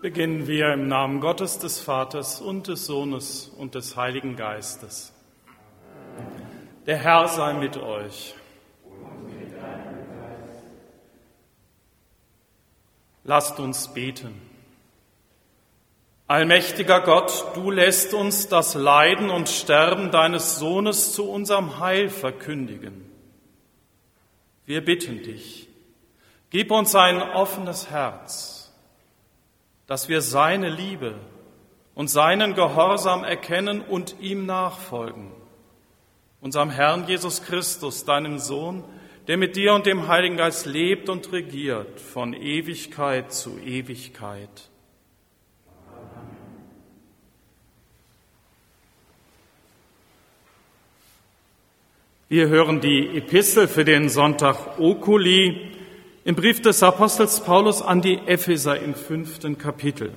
Beginnen wir im Namen Gottes, des Vaters und des Sohnes und des Heiligen Geistes. Der Herr sei mit euch. Lasst uns beten. Allmächtiger Gott, du lässt uns das Leiden und Sterben deines Sohnes zu unserem Heil verkündigen. Wir bitten dich, gib uns ein offenes Herz, dass wir seine Liebe und seinen Gehorsam erkennen und ihm nachfolgen. Unserem Herrn Jesus Christus, deinem Sohn, der mit dir und dem Heiligen Geist lebt und regiert von Ewigkeit zu Ewigkeit. Wir hören die Epistel für den Sonntag Oculi im Brief des Apostels Paulus an die Epheser im 5. Kapitel.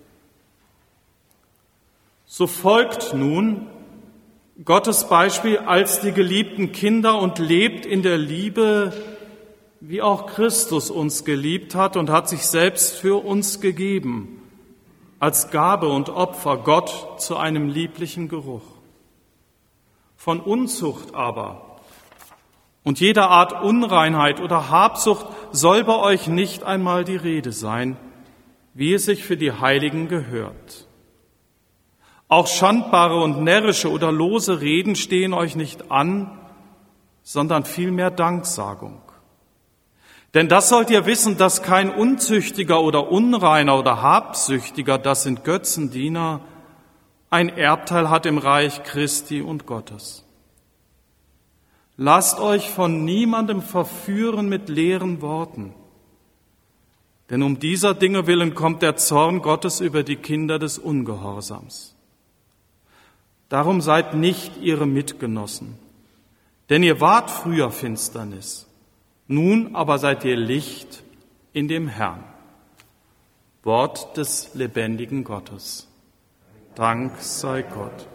So folgt nun Gottes Beispiel als die geliebten Kinder und lebt in der Liebe, wie auch Christus uns geliebt hat und hat sich selbst für uns gegeben, als Gabe und Opfer Gott zu einem lieblichen Geruch. Von Unzucht aber und jeder Art Unreinheit oder Habsucht soll bei euch nicht einmal die Rede sein, wie es sich für die Heiligen gehört. Auch schandbare und närrische oder lose Reden stehen euch nicht an, sondern vielmehr Danksagung. Denn das sollt ihr wissen, dass kein Unzüchtiger oder Unreiner oder Habsüchtiger, das sind Götzendiener, ein Erbteil hat im Reich Christi und Gottes. Lasst euch von niemandem verführen mit leeren Worten, denn um dieser Dinge willen kommt der Zorn Gottes über die Kinder des Ungehorsams. Darum seid nicht ihre Mitgenossen, denn ihr wart früher Finsternis, nun aber seid ihr Licht in dem Herrn. Wort des lebendigen Gottes. Dank sei Gott.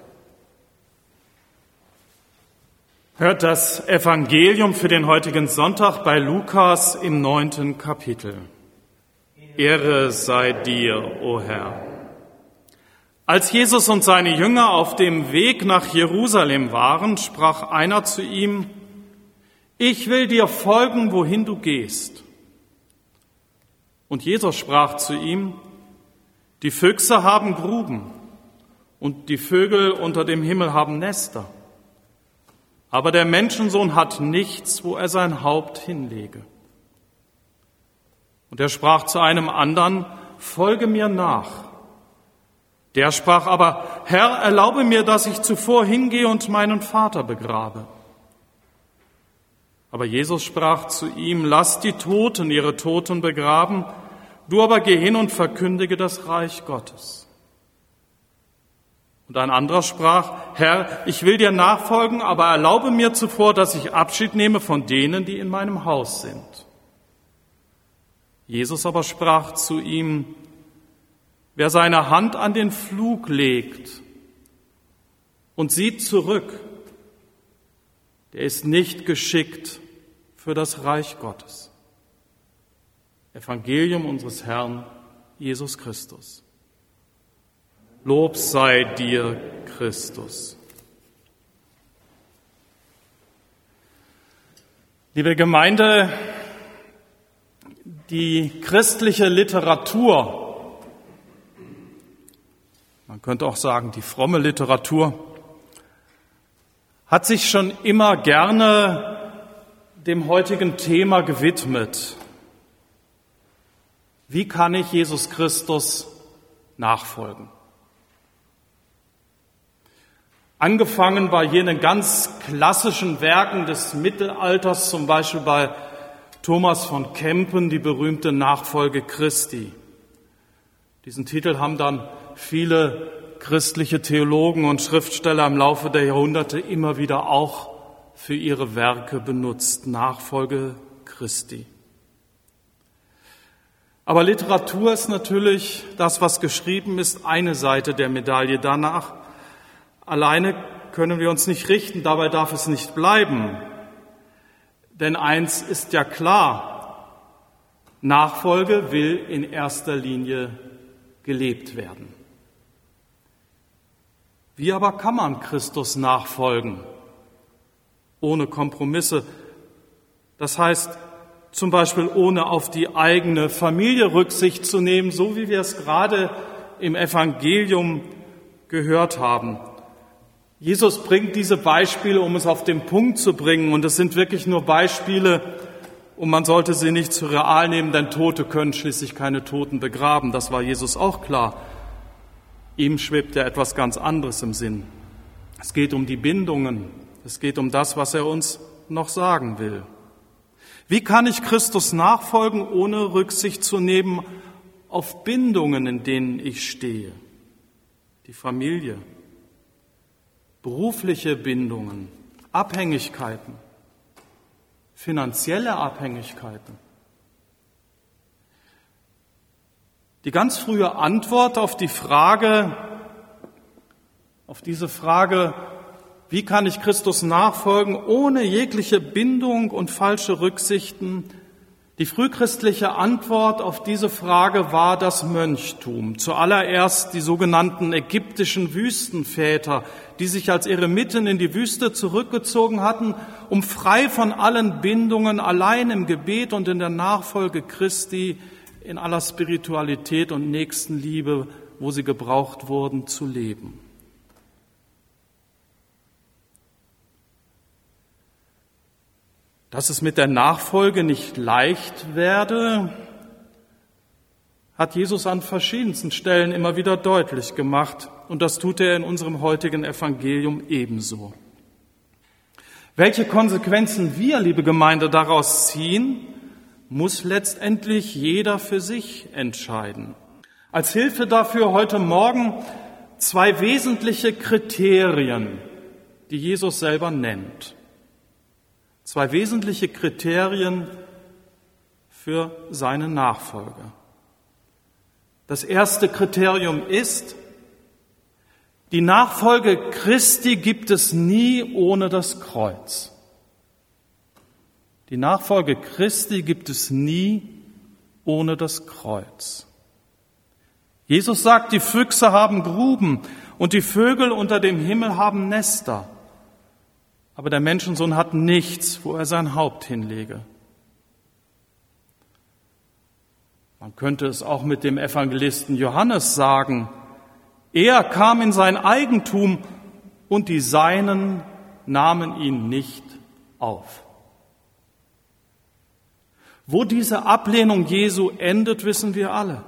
Hört das Evangelium für den heutigen Sonntag bei Lukas im 9. Kapitel. Ehre sei dir, o Herr. Als Jesus und seine Jünger auf dem Weg nach Jerusalem waren, sprach einer zu ihm: Ich will dir folgen, wohin du gehst. Und Jesus sprach zu ihm: Die Füchse haben Gruben und die Vögel unter dem Himmel haben Nester. Aber der Menschensohn hat nichts, wo er sein Haupt hinlege. Und er sprach zu einem anderen: Folge mir nach. Der sprach aber: Herr, erlaube mir, dass ich zuvor hingehe und meinen Vater begrabe. Aber Jesus sprach zu ihm: Lass die Toten ihre Toten begraben, du aber geh hin und verkündige das Reich Gottes. Und ein anderer sprach: Herr, ich will dir nachfolgen, aber erlaube mir zuvor, dass ich Abschied nehme von denen, die in meinem Haus sind. Jesus aber sprach zu ihm: Wer seine Hand an den Pflug legt und sieht zurück, der ist nicht geschickt für das Reich Gottes. Evangelium unseres Herrn Jesus Christus. Lob sei dir, Christus. Liebe Gemeinde, die christliche Literatur, man könnte auch sagen die fromme Literatur, hat sich schon immer gerne dem heutigen Thema gewidmet. Wie kann ich Jesus Christus nachfolgen? Angefangen bei jenen ganz klassischen Werken des Mittelalters, zum Beispiel bei Thomas von Kempen, die berühmte Nachfolge Christi. Diesen Titel haben dann viele christliche Theologen und Schriftsteller im Laufe der Jahrhunderte immer wieder auch für ihre Werke benutzt. Nachfolge Christi. Aber Literatur ist natürlich das, was geschrieben ist, eine Seite der Medaille. Danach alleine können wir uns nicht richten, dabei darf es nicht bleiben. Denn eins ist ja klar, Nachfolge will in erster Linie gelebt werden. Wie aber kann man Christus nachfolgen? Ohne Kompromisse. Das heißt, zum Beispiel ohne auf die eigene Familie Rücksicht zu nehmen, so wie wir es gerade im Evangelium gehört haben. Jesus bringt diese Beispiele, um es auf den Punkt zu bringen. Und es sind wirklich nur Beispiele, und man sollte sie nicht zu real nehmen, denn Tote können schließlich keine Toten begraben. Das war Jesus auch klar. Ihm schwebt ja etwas ganz anderes im Sinn. Es geht um die Bindungen. Es geht um das, was er uns noch sagen will. Wie kann ich Christus nachfolgen, ohne Rücksicht zu nehmen auf Bindungen, in denen ich stehe? Die Familie, berufliche Bindungen, Abhängigkeiten, finanzielle Abhängigkeiten. Die ganz frühe Antwort auf diese Frage, wie kann ich Christus nachfolgen, ohne jegliche Bindung und falsche Rücksichten? Die frühchristliche Antwort auf diese Frage war das Mönchtum. Zuallererst die sogenannten ägyptischen Wüstenväter, die sich als Eremiten in die Wüste zurückgezogen hatten, um frei von allen Bindungen, allein im Gebet und in der Nachfolge Christi, in aller Spiritualität und Nächstenliebe, wo sie gebraucht wurden, zu leben. Dass es mit der Nachfolge nicht leicht werde, hat Jesus an verschiedensten Stellen immer wieder deutlich gemacht. Und das tut er in unserem heutigen Evangelium ebenso. Welche Konsequenzen wir, liebe Gemeinde, daraus ziehen, muss letztendlich jeder für sich entscheiden. Als Hilfe dafür heute Morgen 2 wesentliche Kriterien, die Jesus selber nennt. 2 wesentliche Kriterien für seine Nachfolge. Das erste Kriterium ist, die Nachfolge Christi gibt es nie ohne das Kreuz. Die Nachfolge Christi gibt es nie ohne das Kreuz. Jesus sagt, die Füchse haben Gruben und die Vögel unter dem Himmel haben Nester. Aber der Menschensohn hat nichts, wo er sein Haupt hinlege. Man könnte es auch mit dem Evangelisten Johannes sagen. Er kam in sein Eigentum und die Seinen nahmen ihn nicht auf. Wo diese Ablehnung Jesu endet, wissen wir alle.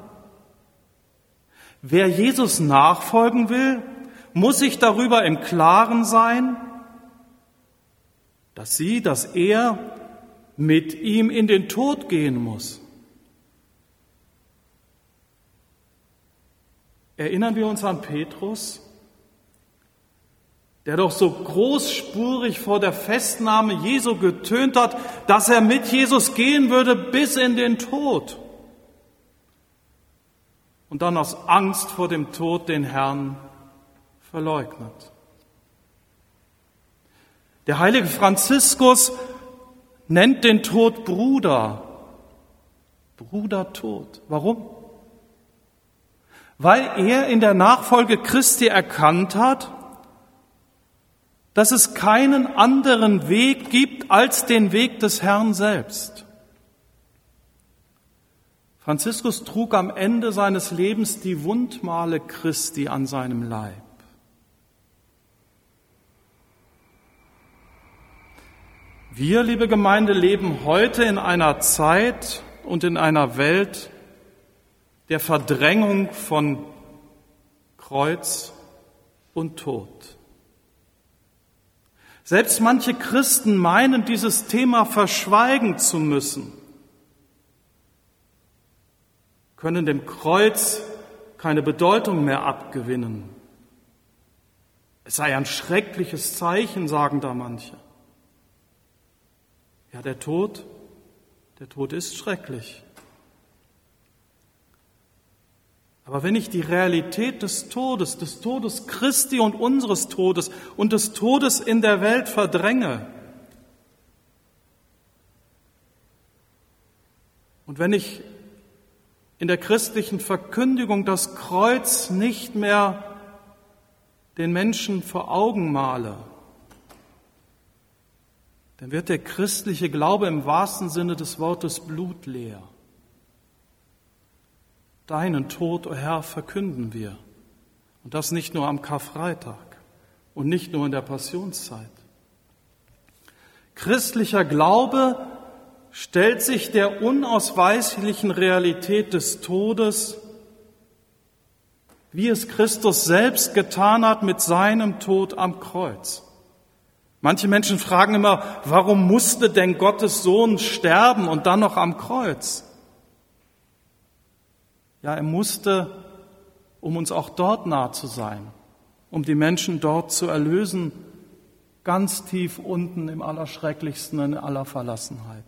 Wer Jesus nachfolgen will, muss sich darüber im Klaren sein, dass er mit ihm in den Tod gehen muss. Erinnern wir uns an Petrus, der doch so großspurig vor der Festnahme Jesu getönt hat, dass er mit Jesus gehen würde bis in den Tod. Und dann aus Angst vor dem Tod den Herrn verleugnet. Der heilige Franziskus nennt den Tod Bruder. Brudertod. Warum? Weil er in der Nachfolge Christi erkannt hat, dass es keinen anderen Weg gibt als den Weg des Herrn selbst. Franziskus trug am Ende seines Lebens die Wundmale Christi an seinem Leib. Wir, liebe Gemeinde, leben heute in einer Zeit und in einer Welt der Verdrängung von Kreuz und Tod. Selbst manche Christen meinen, dieses Thema verschweigen zu müssen, können dem Kreuz keine Bedeutung mehr abgewinnen. Es sei ein schreckliches Zeichen, sagen da manche. Ja, der Tod ist schrecklich. Aber wenn ich die Realität des Todes Christi und unseres Todes und des Todes in der Welt verdränge, und wenn ich in der christlichen Verkündigung das Kreuz nicht mehr den Menschen vor Augen male, dann wird der christliche Glaube im wahrsten Sinne des Wortes blutleer. Deinen Tod, o Herr, verkünden wir. Und das nicht nur am Karfreitag und nicht nur in der Passionszeit. Christlicher Glaube stellt sich der unausweichlichen Realität des Todes, wie es Christus selbst getan hat mit seinem Tod am Kreuz. Manche Menschen fragen immer, warum musste denn Gottes Sohn sterben und dann noch am Kreuz? Ja, er musste, um uns auch dort nahe zu sein, um die Menschen dort zu erlösen, ganz tief unten im Allerschrecklichsten, in aller Verlassenheit.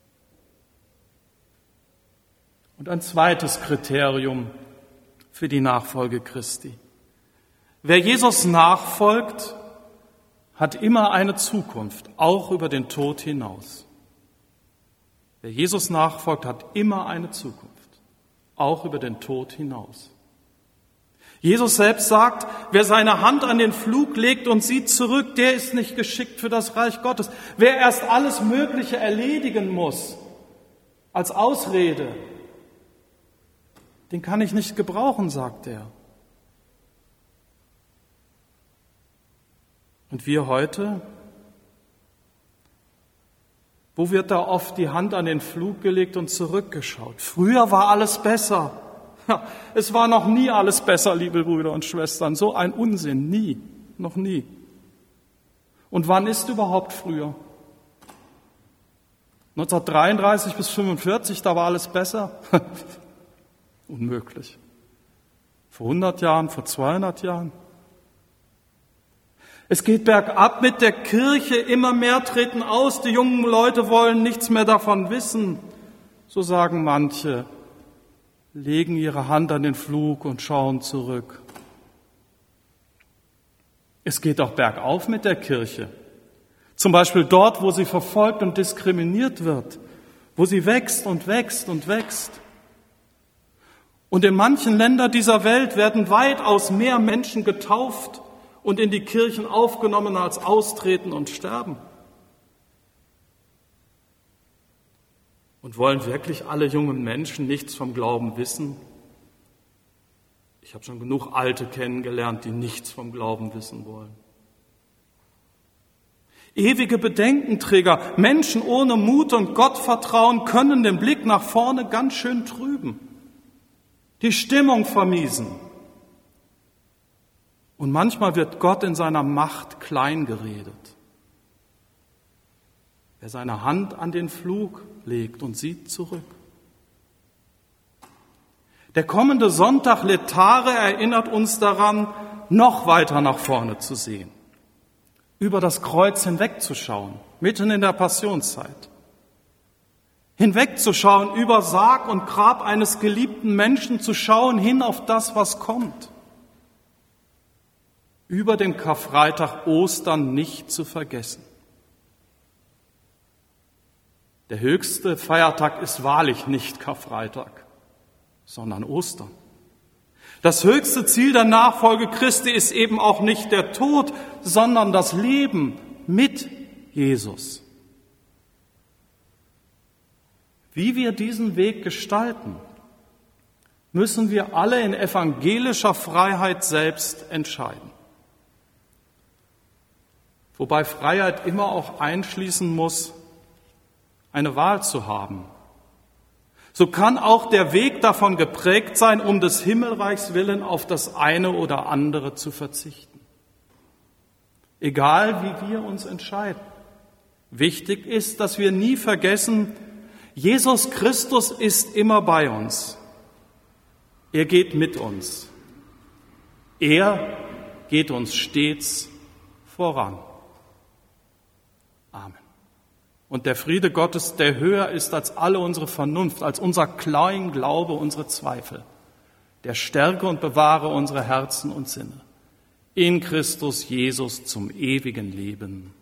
Und ein zweites Kriterium für die Nachfolge Christi. Wer Jesus nachfolgt, hat immer eine Zukunft, auch über den Tod hinaus. Wer Jesus nachfolgt, hat immer eine Zukunft, auch über den Tod hinaus. Jesus selbst sagt, wer seine Hand an den Pflug legt und sieht zurück, der ist nicht geschickt für das Reich Gottes. Wer erst alles Mögliche erledigen muss als Ausrede, den kann ich nicht gebrauchen, sagt er. Und wir heute, wo wird da oft die Hand an den Pflug gelegt und zurückgeschaut? Früher war alles besser. Es war noch nie alles besser, liebe Brüder und Schwestern. So ein Unsinn, nie, noch nie. Und wann ist überhaupt früher? 1933 bis 1945, da war alles besser? Unmöglich. Vor 100 Jahren, vor 200 Jahren. Es geht bergab mit der Kirche, immer mehr treten aus, die jungen Leute wollen nichts mehr davon wissen. So sagen manche, legen ihre Hand an den Pflug und schauen zurück. Es geht auch bergauf mit der Kirche. Zum Beispiel dort, wo sie verfolgt und diskriminiert wird, wo sie wächst und wächst und wächst. Und in manchen Ländern dieser Welt werden weitaus mehr Menschen getauft und in die Kirchen aufgenommen, als austreten und sterben. Und wollen wirklich alle jungen Menschen nichts vom Glauben wissen? Ich habe schon genug Alte kennengelernt, die nichts vom Glauben wissen wollen. Ewige Bedenkenträger, Menschen ohne Mut und Gottvertrauen können den Blick nach vorne ganz schön trüben, die Stimmung vermiesen. Und manchmal wird Gott in seiner Macht klein geredet. Wer seine Hand an den Pflug legt und sieht zurück. Der kommende Sonntag Letare erinnert uns daran, noch weiter nach vorne zu sehen, über das Kreuz hinwegzuschauen, mitten in der Passionszeit. Hinwegzuschauen über Sarg und Grab eines geliebten Menschen, zu schauen hin auf das, was kommt. Über den Karfreitag Ostern nicht zu vergessen. Der höchste Feiertag ist wahrlich nicht Karfreitag, sondern Ostern. Das höchste Ziel der Nachfolge Christi ist eben auch nicht der Tod, sondern das Leben mit Jesus. Wie wir diesen Weg gestalten, müssen wir alle in evangelischer Freiheit selbst entscheiden. Wobei Freiheit immer auch einschließen muss, eine Wahl zu haben. So kann auch der Weg davon geprägt sein, um des Himmelreichs willen auf das eine oder andere zu verzichten. Egal, wie wir uns entscheiden. Wichtig ist, dass wir nie vergessen, Jesus Christus ist immer bei uns. Er geht mit uns. Er geht uns stets voran. Amen. Und der Friede Gottes, der höher ist als alle unsere Vernunft, als unser kleinen Glaube, unsere Zweifel, der stärke und bewahre unsere Herzen und Sinne. In Christus Jesus zum ewigen Leben.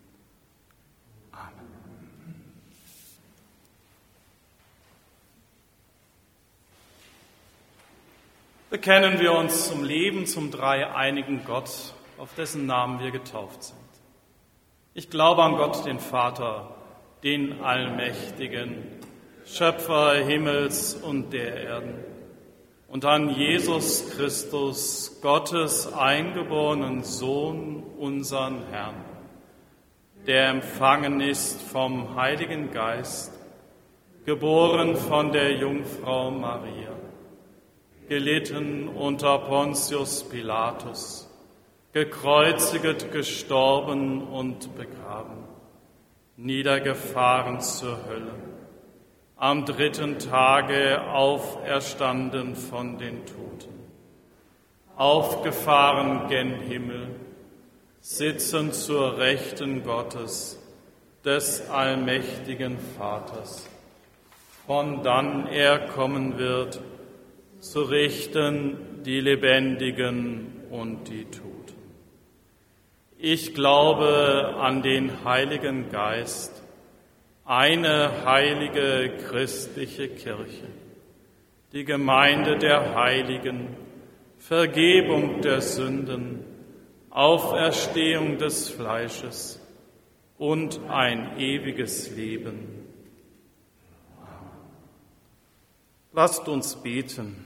bekennen wir uns zum Leben, zum dreieinigen Gott, auf dessen Namen wir getauft sind. Ich glaube an Gott, den Vater, den Allmächtigen, Schöpfer Himmels und der Erden, und an Jesus Christus, Gottes eingeborenen Sohn, unseren Herrn, der empfangen ist vom Heiligen Geist, geboren von der Jungfrau Maria, gelitten unter Pontius Pilatus, gekreuzigt, gestorben und begraben, niedergefahren zur Hölle, am dritten Tage auferstanden von den Toten, aufgefahren gen Himmel, sitzen zur Rechten Gottes, des allmächtigen Vaters, von dann er kommen wird, zu richten die Lebendigen und die Toten. Ich glaube an den Heiligen Geist, eine heilige christliche Kirche, die Gemeinde der Heiligen, Vergebung der Sünden, Auferstehung des Fleisches und ein ewiges Leben. Lasst uns beten.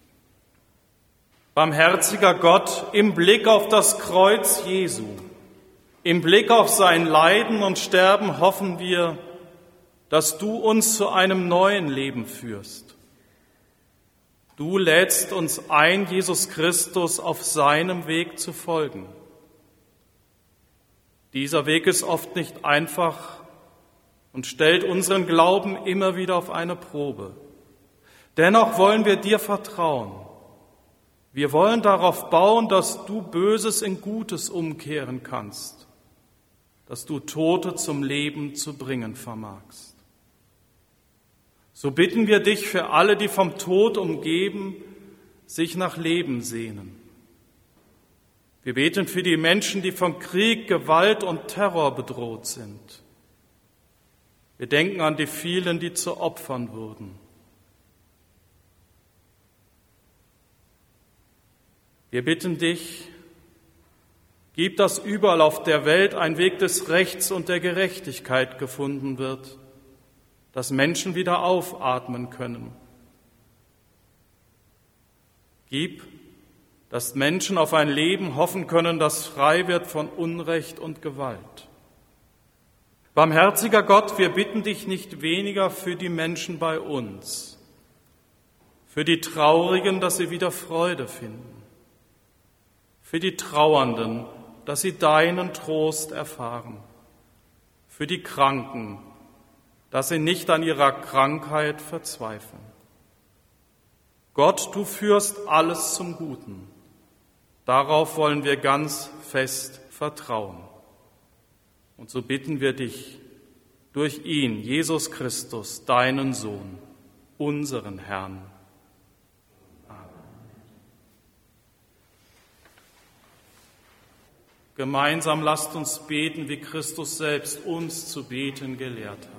Barmherziger Gott, im Blick auf das Kreuz Jesu, im Blick auf sein Leiden und Sterben hoffen wir, dass du uns zu einem neuen Leben führst. Du lädst uns ein, Jesus Christus auf seinem Weg zu folgen. Dieser Weg ist oft nicht einfach und stellt unseren Glauben immer wieder auf eine Probe. Dennoch wollen wir dir vertrauen. Wir wollen darauf bauen, dass du Böses in Gutes umkehren kannst, dass du Tote zum Leben zu bringen vermagst. So bitten wir dich für alle, die vom Tod umgeben, sich nach Leben sehnen. Wir beten für die Menschen, die von Krieg, Gewalt und Terror bedroht sind. Wir denken an die vielen, die zu Opfern wurden. Wir bitten dich, gib, dass überall auf der Welt ein Weg des Rechts und der Gerechtigkeit gefunden wird, dass Menschen wieder aufatmen können. Gib, dass Menschen auf ein Leben hoffen können, das frei wird von Unrecht und Gewalt. Barmherziger Gott, wir bitten dich nicht weniger für die Menschen bei uns, für die Traurigen, dass sie wieder Freude finden, für die Trauernden, dass sie deinen Trost erfahren, für die Kranken, dass sie nicht an ihrer Krankheit verzweifeln. Gott, du führst alles zum Guten. Darauf wollen wir ganz fest vertrauen. Und so bitten wir dich, durch ihn, Jesus Christus, deinen Sohn, unseren Herrn. Gemeinsam lasst uns beten, wie Christus selbst uns zu beten gelehrt hat.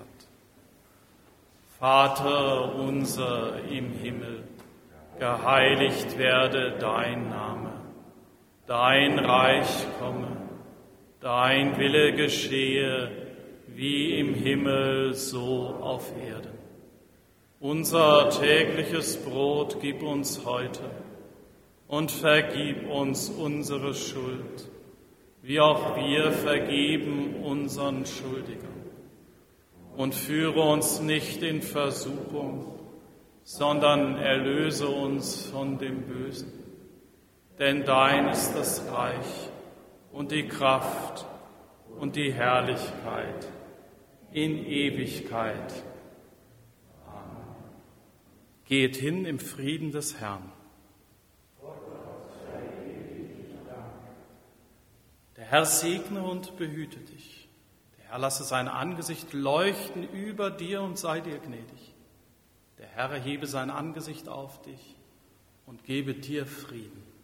Vater unser im Himmel, geheiligt werde dein Name, dein Reich komme, dein Wille geschehe, wie im Himmel, so auf Erden. Unser tägliches Brot gib uns heute und vergib uns unsere Schuld, wie auch wir vergeben unseren Schuldigern. Und führe uns nicht in Versuchung, sondern erlöse uns von dem Bösen. Denn dein ist das Reich und die Kraft und die Herrlichkeit in Ewigkeit. Amen. Geht hin im Frieden des Herrn. Der Herr segne und behüte dich. Der Herr lasse sein Angesicht leuchten über dir und sei dir gnädig. Der Herr erhebe sein Angesicht auf dich und gebe dir Frieden.